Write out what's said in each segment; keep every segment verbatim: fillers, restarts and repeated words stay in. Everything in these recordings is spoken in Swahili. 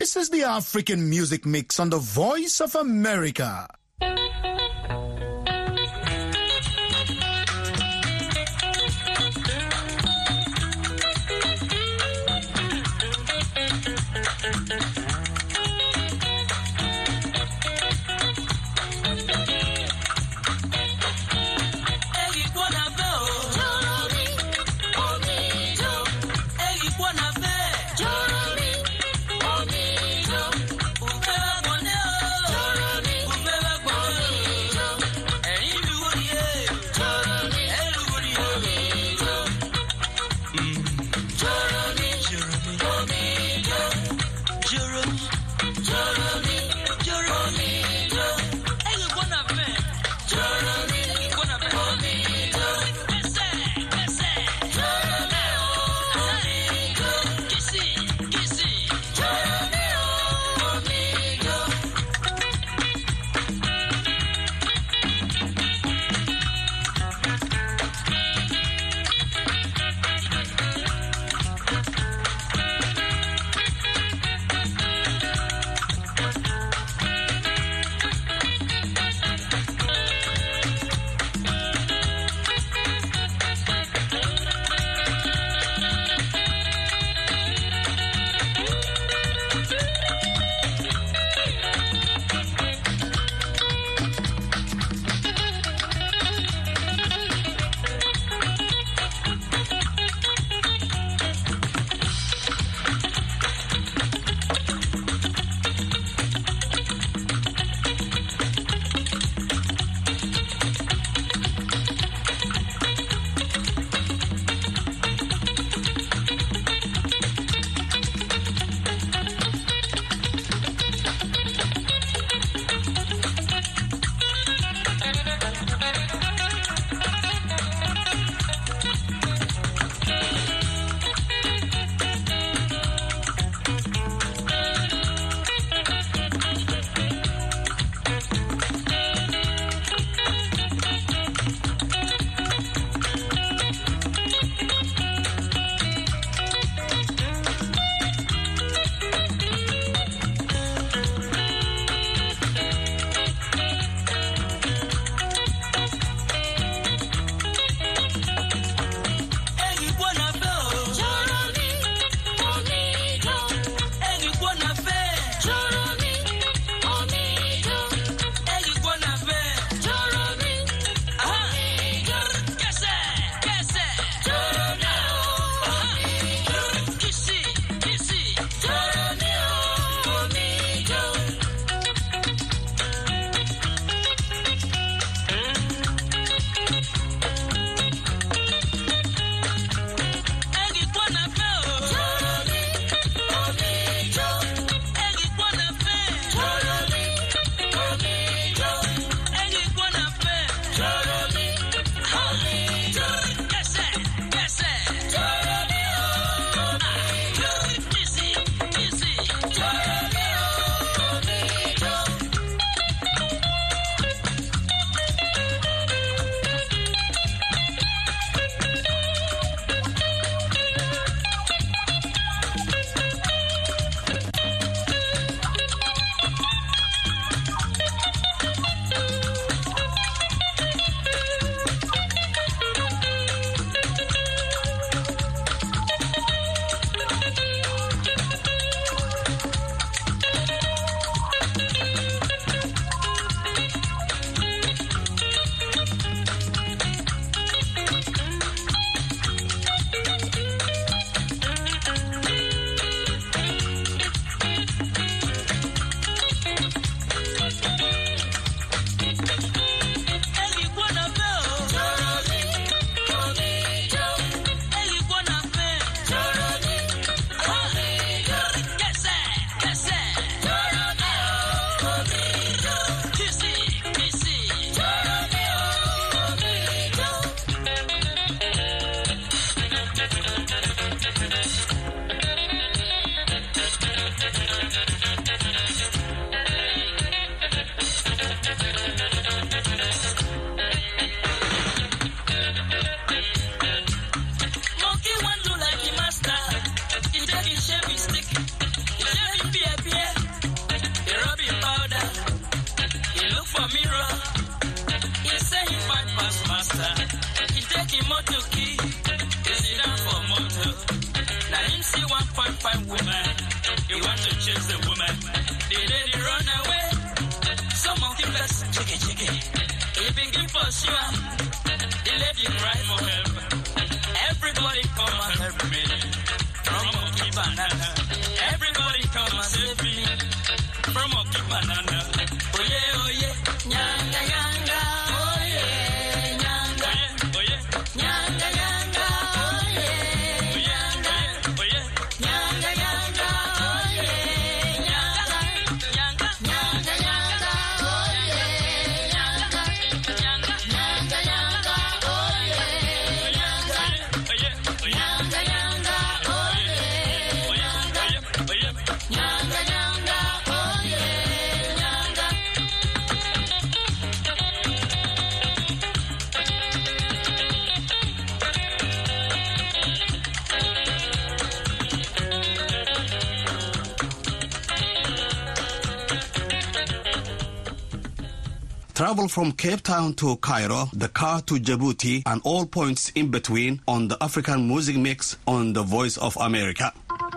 This is the African Music Mix on the Voice of America. chase the woman. The lady run away. Some monkey bless, chicky chicky. He begin for sure. The lady cry for help. Everybody come and help me. From monkey banana. Everybody come and save me. From monkey banana. Oh yeah, oh yeah. Nyanga nyanga. Oh yeah. Nyanga. Oh yeah. Nyanga nyanga. Oh yeah. Nyanga. Oh yeah. Nyanga nyanga. Oh yeah. Nyanga. Nyanga. Nyanga nyanga. Oh yeah. Nyanga. Nyanga. Nyanga nyanga. Oh yeah. Nyanga. Oh yeah. Oh yeah. Nyanga nyanga. Oh yeah. Oh yeah. Oh yeah. Nyanga nyanga. Oh yeah. Nyanga. Travel from Cape Town to Cairo, Dakar to Djibouti, and all points in between on the African Music Mix on the Voice of America.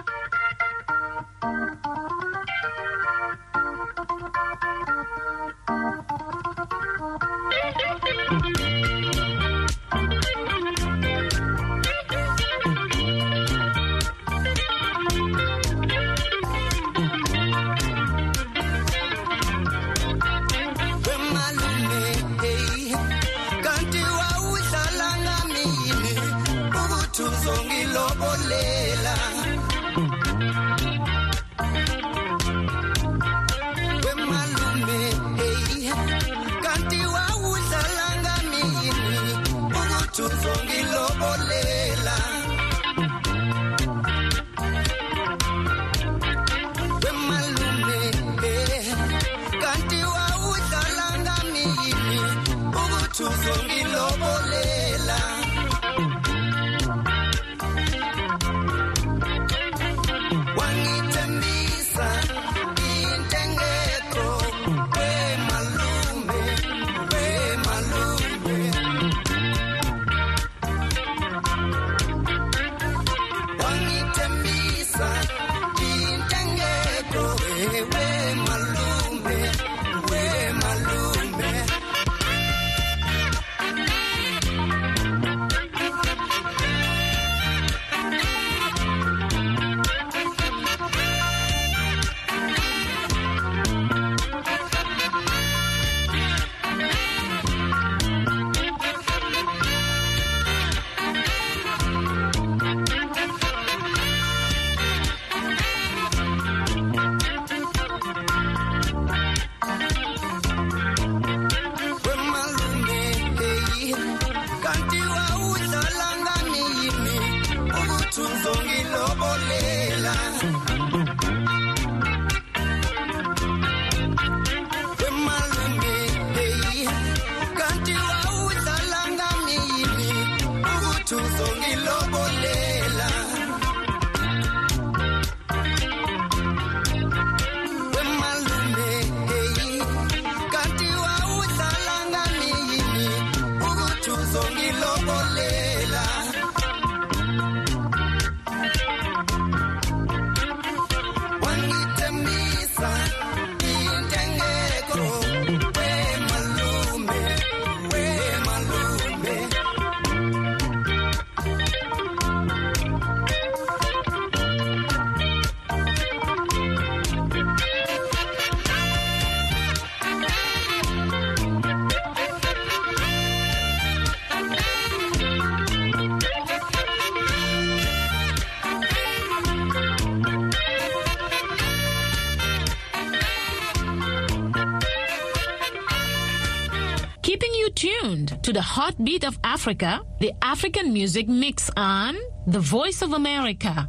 Tuned to the heartbeat of Africa, the African Music Mix on The Voice of America.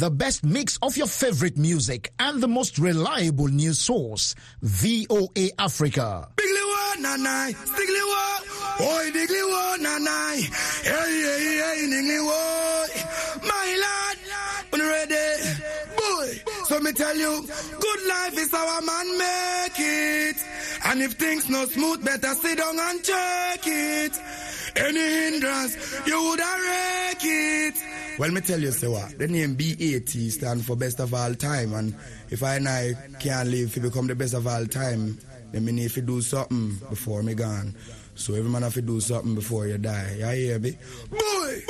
the best mix of your favorite music and the most reliable news source, V O A Africa. Nanai, Stigly War, Oi, Digly War, Nanai, hey, hey, hey, Ningly War, my lad, when ready, boy. So me tell you, good life is how a man make it, and if things not smooth, better sit down and check it. Any hindrance, you would wreck it. Well, me tell you, say what, the name B A T stand for best of all time, and if I and I can't live to become the best of all time, then me need to do something before me gone. So every man have to do something before you die. You hear me? Boy!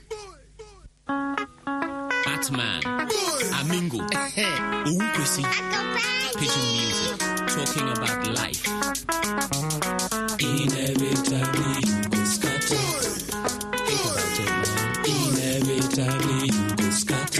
Batman. Boy! Amingo. Ukwesi. Pigeon music. Talking about life. Inevitably you go scatter. Think about it, man. Inevitably you go scatter.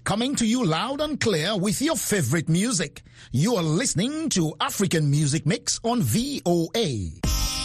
coming to you loud and clear with your favorite music. You are listening to African Music Mix on V O A.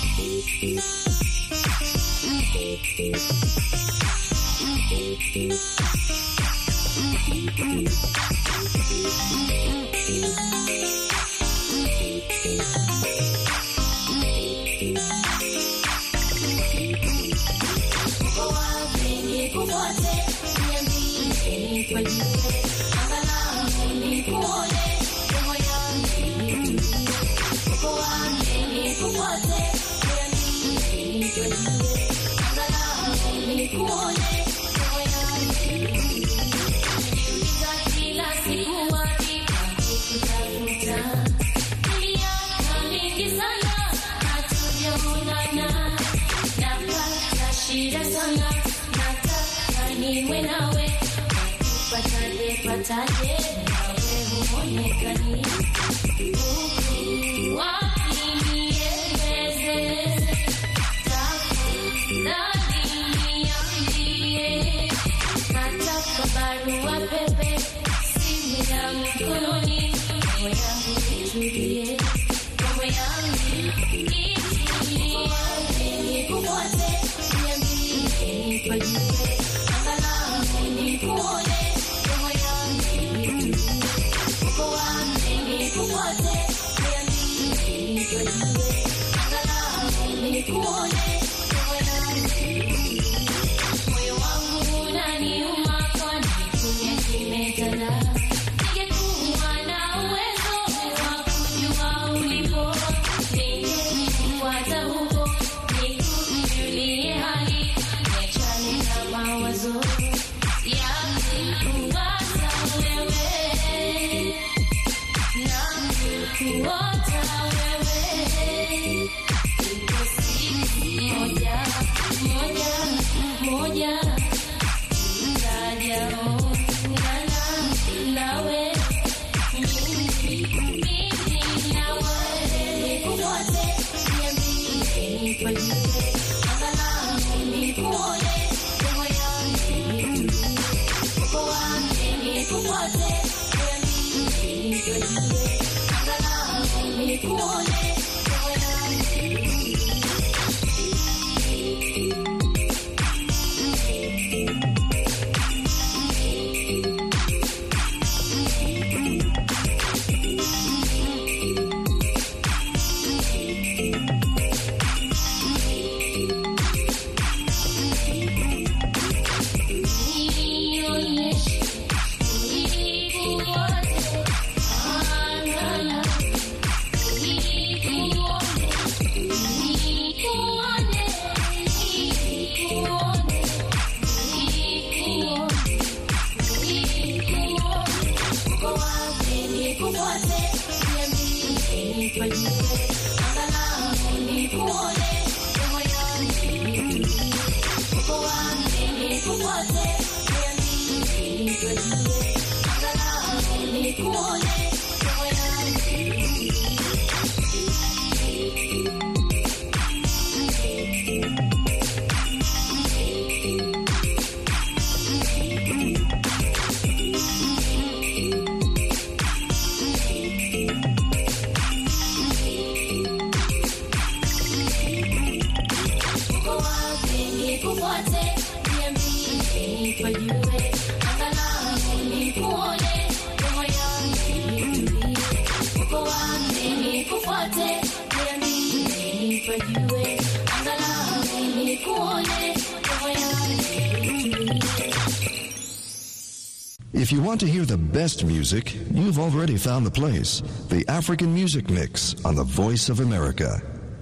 If you want to hear the best music, you've already found the place. The African Music Mix on the Voice of America.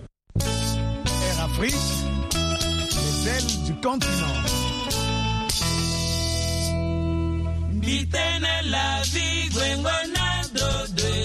Air Afrique, les ailes du continent. Bitene la vie, gwengo na dode.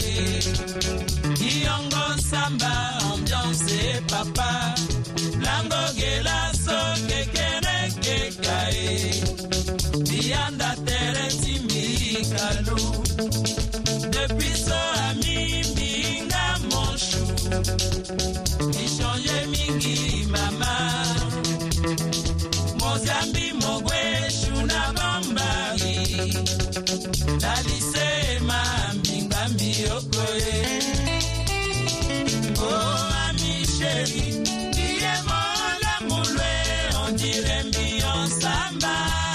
Iongo samba, ambiance papa. Lango gela so kekere kekae. Bianda tere timikalu. Depuis so ami minga monshu. Ishonje mingi mama. Mozambi mogwe shuna bambari. Nalisema mbingambi okoye. Oh, ami chéri, diye mola mulwe, on dirait million samba.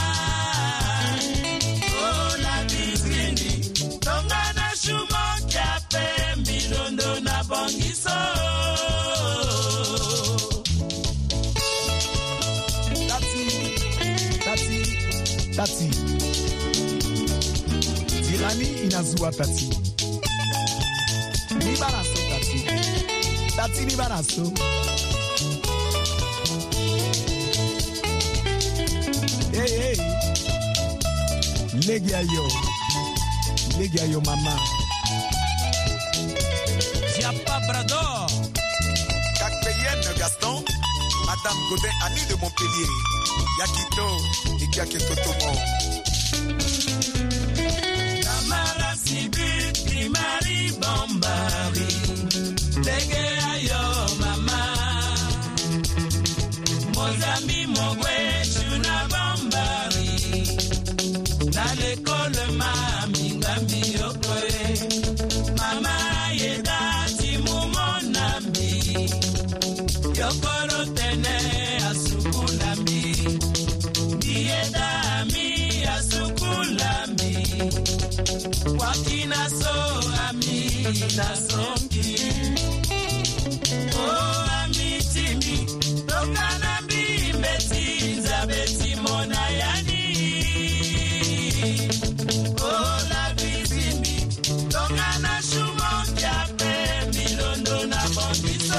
Oh, la bisindi, tonga na shumo kiape, milondo na bongiso. Tati, Tati, Tirani inazua Tati. Libaraso Tati, Tati libaraso. Hey, hey, Legia yo, Legia yo mama. Diapa Brador. Cacpéenne Gaston, Madame Godin, Annie de Montpellier. Yakito, Ikiake Totomo. Tamara Sibi, Primari Bombari. Lege ayo mama. Mozambi Mogwe, Shuna Bombari. Na l'école mami, Ngambi Okoye. Mama yeda timu monambi. Yokoro tene asukunambi. Yedami asukulami wakina so ami na songi. Oh ami timi tokana mbeti nzabeti mona yani. Oh la bizimi tokana shumo kiape milondo na bondiso.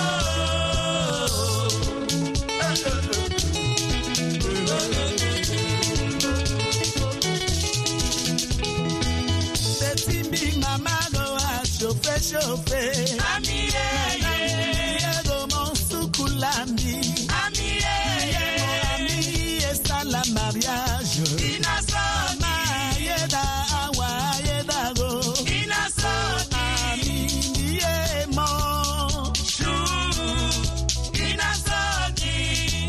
Chauffé, ami Diego Monsukulami, ami ami Sala mariage, inasoma yeda awa yeda go, inasoma ami Diemo, chou, inasoki,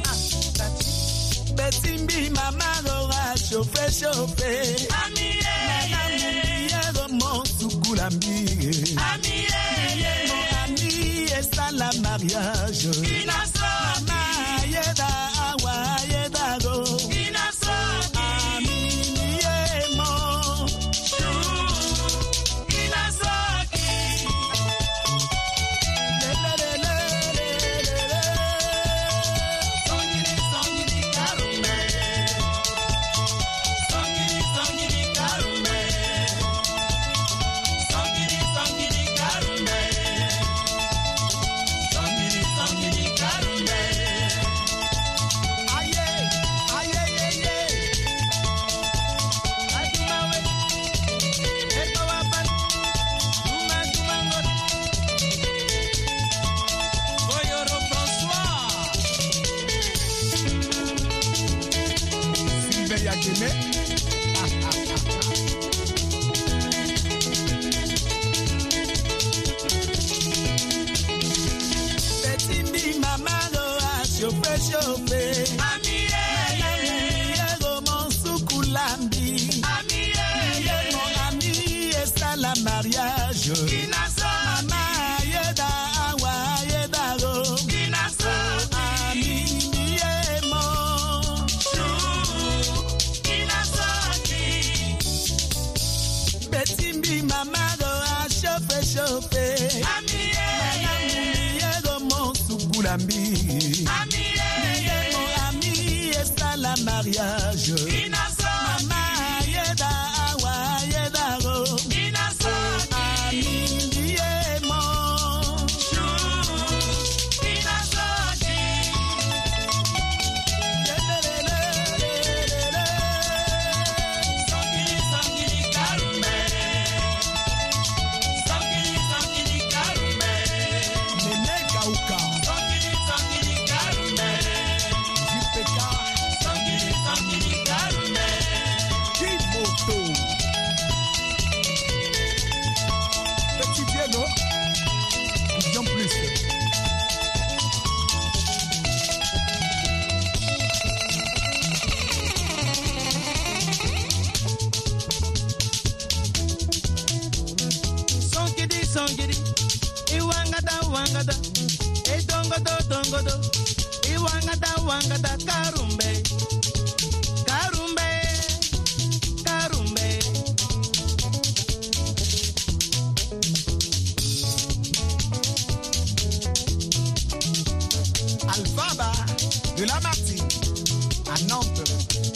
betimbi mama go chauffé chauffé, ami Diego Monsukulami. La mariage inasoma yeda awa yeda go inasoma aminiemo shu inasoki le le le le le le songini songini karume songini songini karume songini songini karume. Mariage inasoma yeda awa yeda go inasoma aminiemo shu inasoki betimbi mama go a chofe chofe aminiego monsukulambi aminiego ami esala mariage inasoma yeda awa yeda go. Karume. wangada, e dongodo dongodo, e wangada wangada karumbe, karumbe, karumbe. Alphaba de la Martine à Nantes.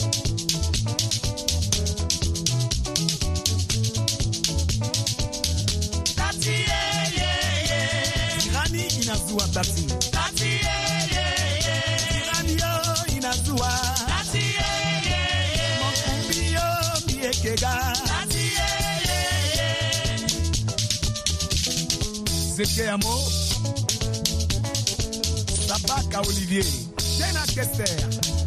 Tati yeah yeah yeah. Tirani inazua tati. Tati yeah yeah yeah. Tirani yo inazua. Tati yeah yeah yeah. Mokumbi yo miekega. Tati yeah yeah yeah. Zeke amo. Tabaka Olivier. Jenna Kester.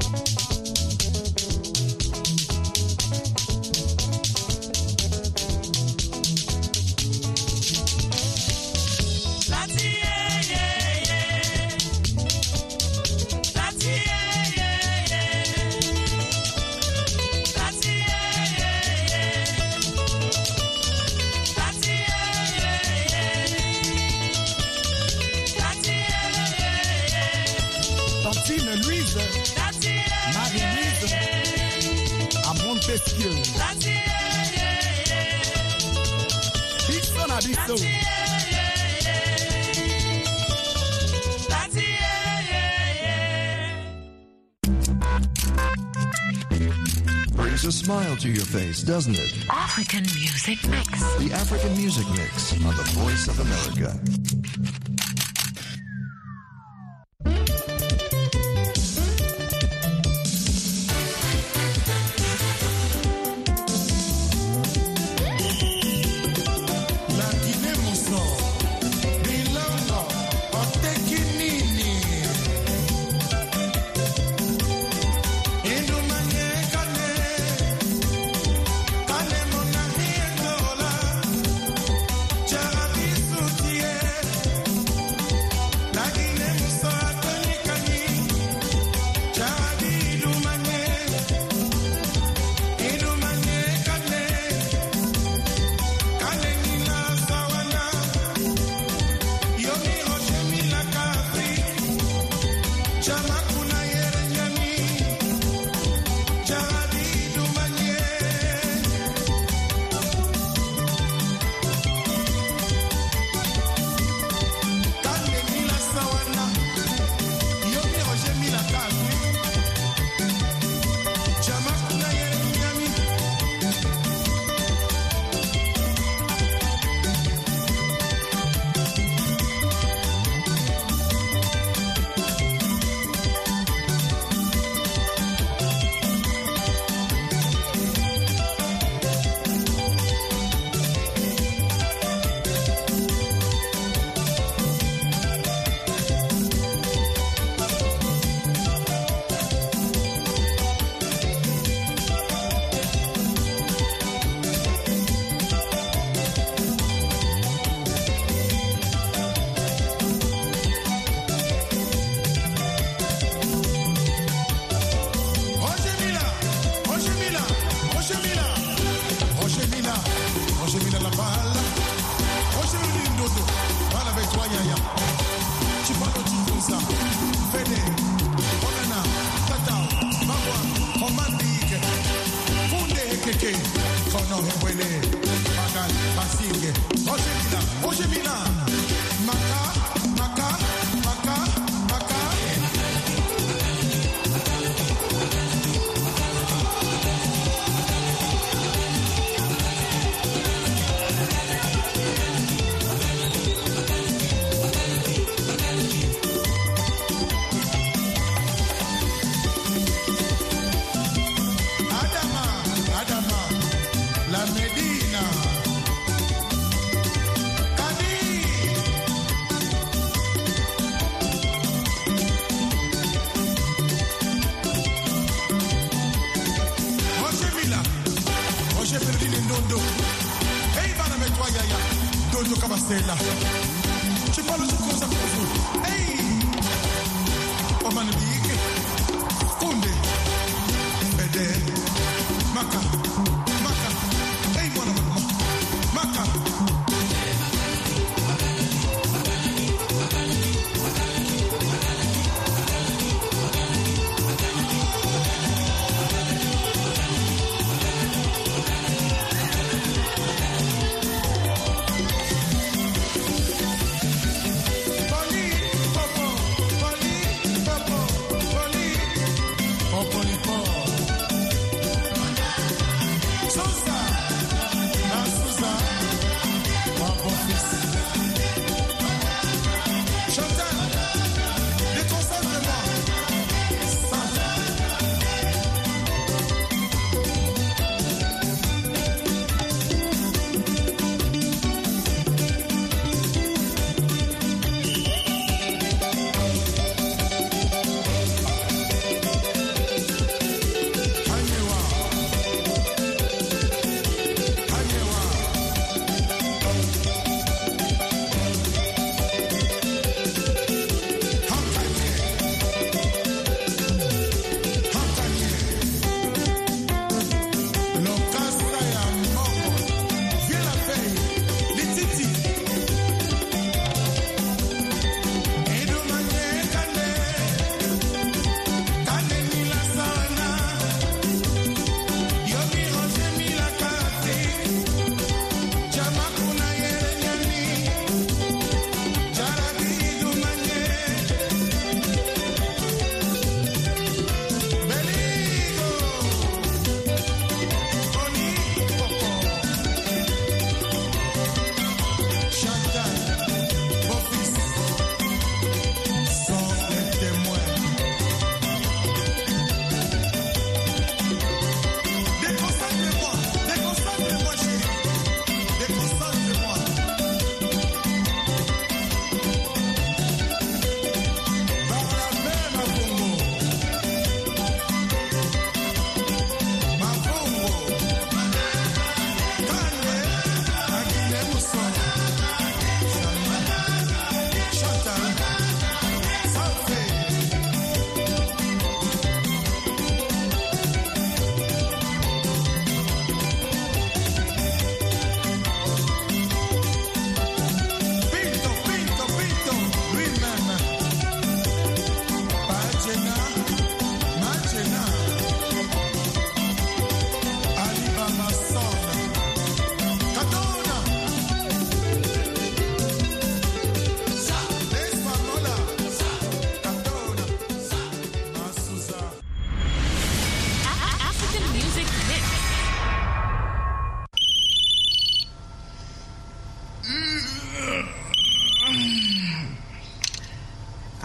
Tantine Louise, Marie-Louise, à Montesquieu. Bixon à Bixon. Brings a smile to your face, doesn't it? African Music Mix. The African Music Mix on the Voice of America.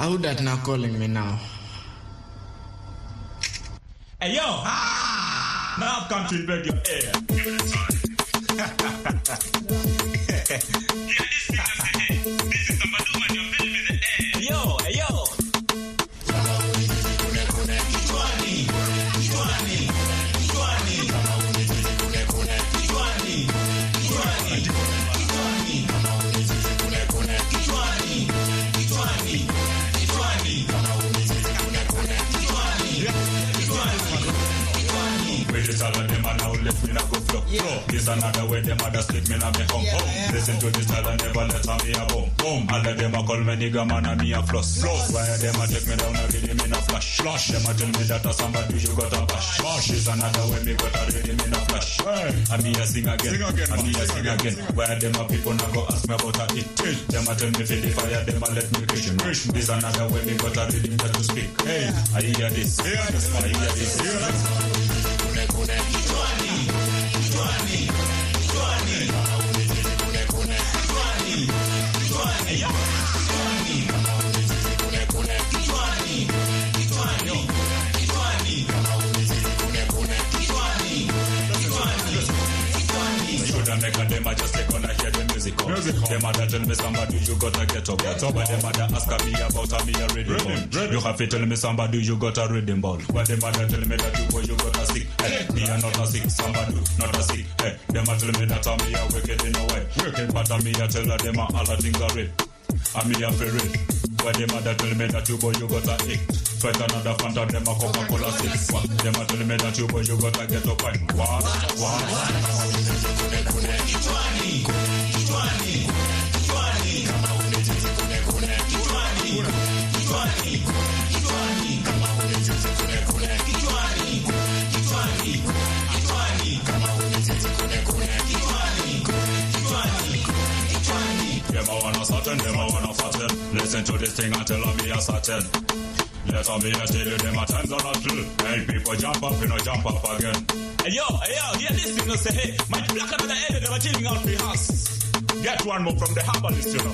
who that now calling me now? Hey yo! Ah! Now I've come to invade your ear. This is the Badoo and you're filming the air. Yo, hey yo! All of them are now left me not go flow. Yeah. This another way them other split me not me home. Yeah, yeah. Listen to this style and never let me a boom. Boom. All of them a call me nigga man and me a floss. Floss. Why them a take me down and read me in a flash. Flash. Them a tell me that a somebody you got a bash. Bash. This another way me got a read me in a flash. Hey. And me a sing again. Sing again. And me a sing again. Why them a people now go ask me about a it. Them a tell me feel the fire. Them a let me preach. Preach. This another way me got a read him to speak. Hey. I hear this. Hear this. I hear this. Hear this. Make a them a just take on a hear the music on. Them a tell me somebody you gotta get up. Get up. But them a ask me about a me a rhythm ball. You have to tell me somebody you got a rhythm ball. But them a tell me that you boy you got a sick. Hey, me a not a sick. Somebody not a sick. Hey, them a tell me that a me a wicked in a way. Wicked. But a me a tell them a all a things are red. A me a feel red. But them a tell me that you boy you got a ick. Fight another Fanta, them a Coca-Cola six. Them a tell me that you boy you gotta get up and what? What? Them a wanna satin, them a wanna fatten. Listen to this thing and tell me a satin. Let me tell you them a times are not true. Hey, people jump up, you know, jump up again. Hey yo, hey yo, hear this thing, you say, hey, my black under the head, they were chilling out the house. Get one more from the herbalist, you know.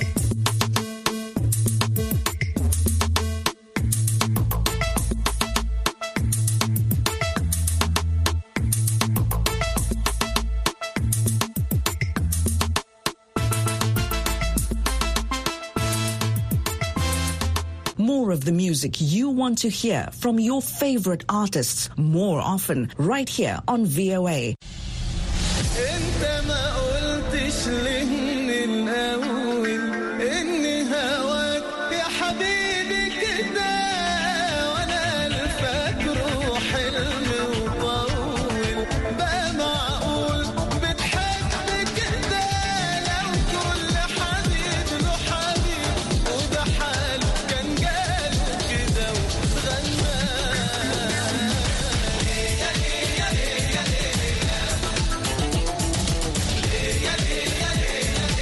More of the music you want to hear from your favorite artists more often right here on V O A. Yeah.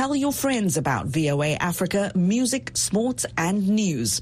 Tell your friends about V O A Africa music, sports and news.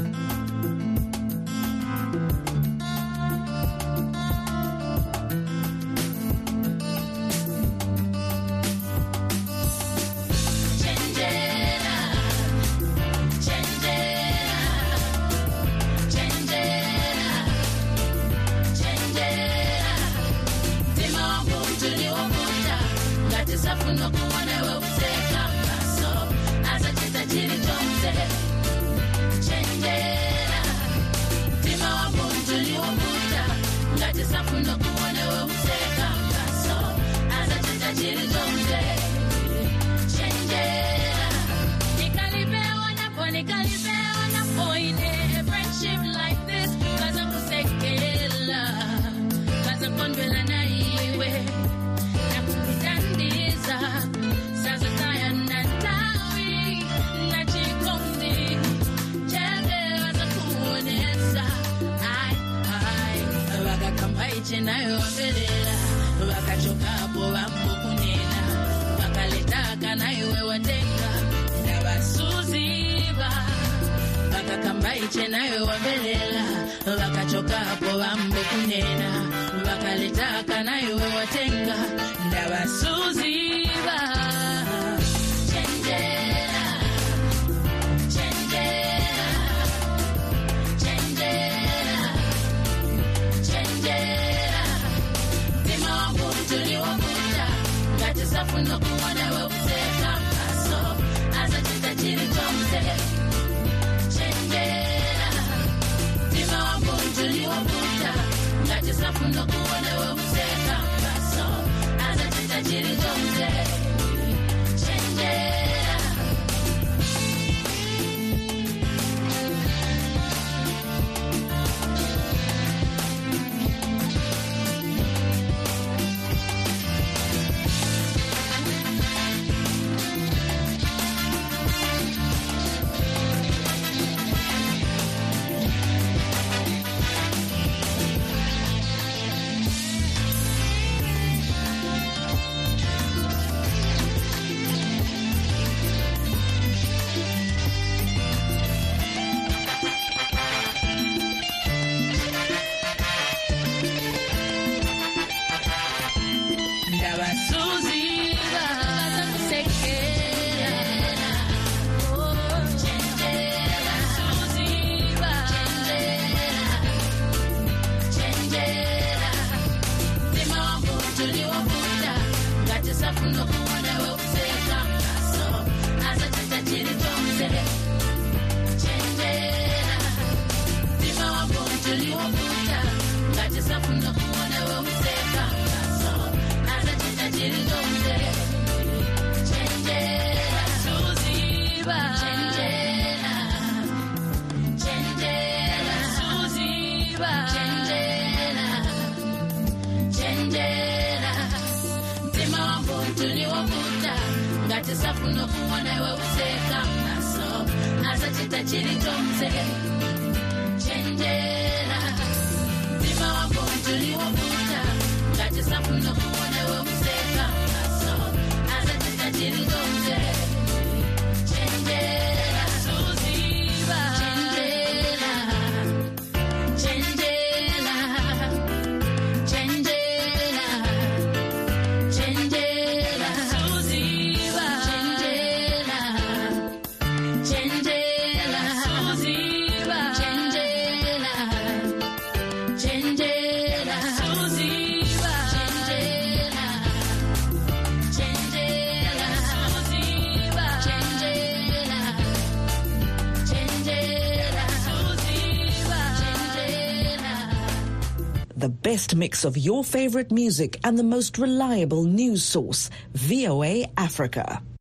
The best mix of your favorite music and the most reliable news source, V O A Africa.